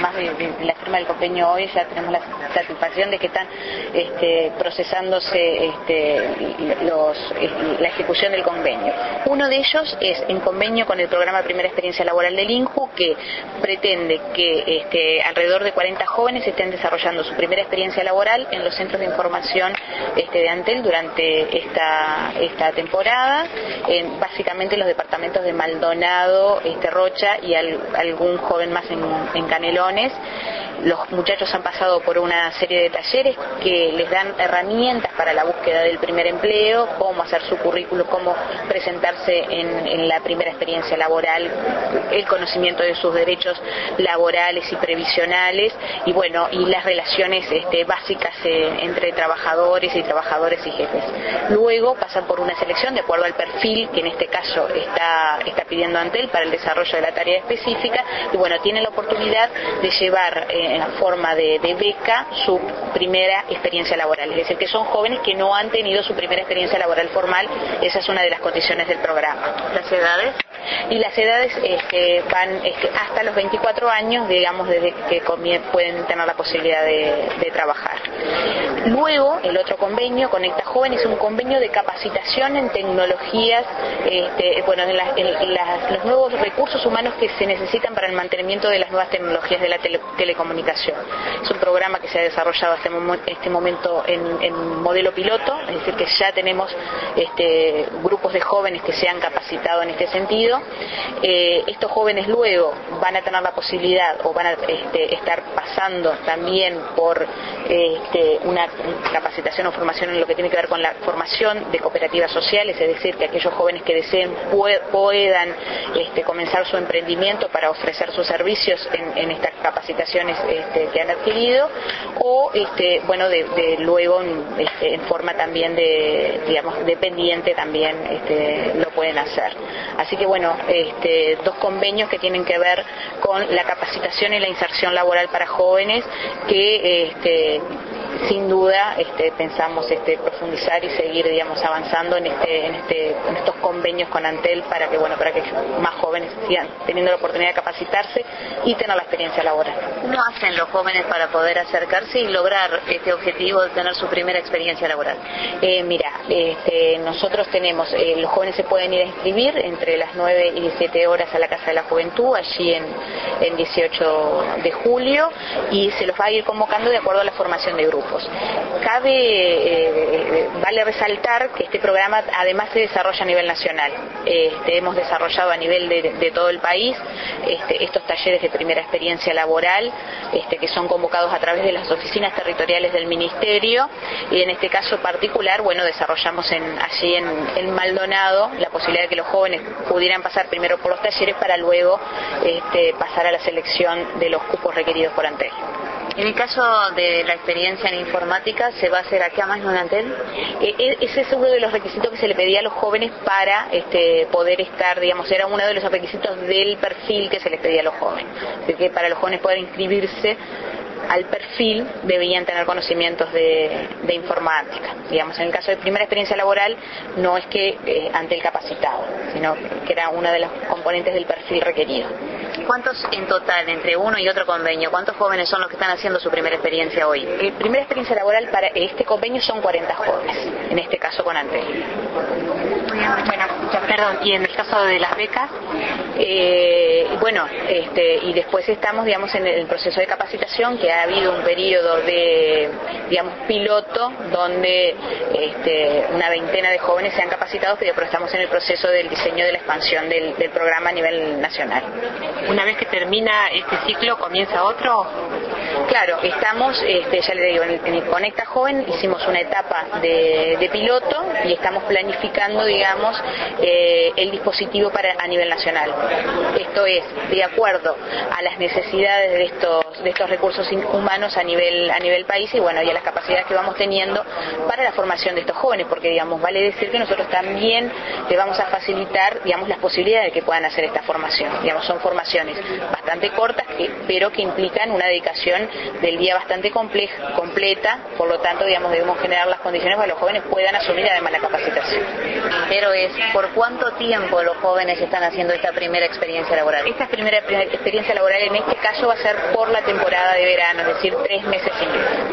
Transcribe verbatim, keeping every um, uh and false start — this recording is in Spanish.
además de, de, de la firma del convenio hoy, ya tenemos la satisfacción de que están este, procesándose este, los, la ejecución del convenio. Uno de ellos es en convenio con el programa Primera Experiencia Laboral del INJU, que pretende que este, alrededor de cuarenta jóvenes estén desarrollando su primera experiencia laboral en los centros de información este, de Antel durante esta, esta temporada, en básicamente los departamentos de Maldonado, este, Rocha y al, algún joven más en, en Canelones. Los muchachos han pasado por una serie de talleres que les dan herramientas para la búsqueda del primer empleo, cómo hacer su currículo, cómo presentarse en, en la primera experiencia laboral, el conocimiento de sus derechos laborales y previsionales, y bueno, y las relaciones este, básicas eh, entre trabajadores y trabajadores y jefes. Luego pasan por una selección de acuerdo al perfil que en este caso está, está pidiendo Antel para el desarrollo de la tarea específica, y bueno, tienen la oportunidad de llevar eh, en forma de, de beca su primera experiencia laboral, es decir, que son jóvenes que no han tenido su primera experiencia laboral formal. Esa es una de las condiciones del programa. ¿Las edades? Y las edades este, van este, hasta los veinticuatro años, digamos, desde que pueden tener la posibilidad de, de trabajar. Luego, el otro convenio, Conecta Joven, es un convenio de capacitación en tecnologías, este, bueno, en, la, en las, los nuevos recursos humanos que se necesitan para el mantenimiento de las nuevas tecnologías de la tele, telecomunicación. Es un programa que se ha desarrollado hasta este momento en, en modelo piloto, es decir, que ya tenemos este, grupos de jóvenes que se han capacitado en este sentido. Eh, estos jóvenes luego van a tener la posibilidad o van a este, estar pasando también por este, una capacitación o formación en lo que tiene que ver con la formación de cooperativas sociales, es decir, que aquellos jóvenes que deseen puedan este, comenzar su emprendimiento para ofrecer sus servicios en, en estas capacitaciones este, que han adquirido, o este, bueno, de, de luego este, en forma también de, digamos, dependiente también este, lo pueden hacer. Así que bueno, este, dos convenios que tienen que ver con la capacitación y la inserción laboral para jóvenes que este, sin duda este, pensamos este, profundizar y seguir, digamos, avanzando en este, en este, en estos convenios con Antel para que, bueno, para que más jóvenes sigan teniendo la oportunidad de capacitarse y tener la experiencia laboral. ¿Cómo hacen los jóvenes para poder acercarse y lograr este objetivo de tener su primera experiencia laboral? Eh, mira, este, nosotros tenemos, eh, los jóvenes se pueden ir a inscribir entre las nueve y diecisiete horas a la Casa de la Juventud, allí en, en dieciocho de julio, y se los va a ir convocando de acuerdo a la formación de grupos. Cabe, eh, vale resaltar que este programa además se desarrolla a nivel nacional. Este, hemos desarrollado a nivel de, de todo el país este, estos talleres de primera experiencia laboral este, que son convocados a través de las oficinas territoriales del Ministerio, y en este caso particular, bueno, desarrollamos en, allí en, en Maldonado la posibilidad de que los jóvenes pudieran pasar primero por los talleres para luego este, pasar a la selección de los cupos requeridos por Antel. En el caso de la experiencia en informática, ¿se va a hacer acá más en Antel? Eh, ese es uno de los requisitos que se le pedía a los jóvenes para este, poder estar, digamos, era uno de los requisitos del perfil que se les pedía a los jóvenes. Así que para los jóvenes poder inscribirse al perfil debían tener conocimientos de, de informática. Digamos, en el caso de primera experiencia laboral no es que eh, ante el capacitado, sino que era una de las componentes del perfil requerido. ¿Cuántos en total, entre uno y otro convenio, cuántos jóvenes son los que están haciendo su primera experiencia hoy? Eh, primera experiencia laboral para este convenio son cuarenta jóvenes, en este caso con Antel. Bueno, perdón, y en el caso de las becas, eh, bueno, este, y después estamos, digamos, en el proceso de capacitación, que ha habido un periodo de, digamos, piloto, donde este, una veintena de jóvenes se han capacitado, pero estamos en el proceso del diseño de la expansión del, del programa a nivel nacional. Una vez que termina este ciclo, ¿comienza otro? Claro, estamos, este, ya le digo, en el, en el Conecta Joven hicimos una etapa de, de piloto y estamos planificando, digamos, eh, el dispositivo para a nivel nacional. Esto es, de acuerdo a las necesidades de estos, de estos recursos humanos a nivel, a nivel país y bueno, y a las capacidades que vamos teniendo para la formación de estos jóvenes, porque digamos, vale decir que nosotros también les vamos a facilitar, digamos, las posibilidades de que puedan hacer esta formación. Digamos, son formaciones bastante cortas, que, pero que implican una dedicación del día bastante compleja, completa, por lo tanto, digamos, debemos generar las condiciones para que los jóvenes puedan asumir además la capacitación. Primero es, ¿por cuánto tiempo los jóvenes están haciendo esta primera experiencia laboral? Esta primera, primera experiencia laboral en este caso va a ser por la temporada de verano, es decir, tres meses y medio.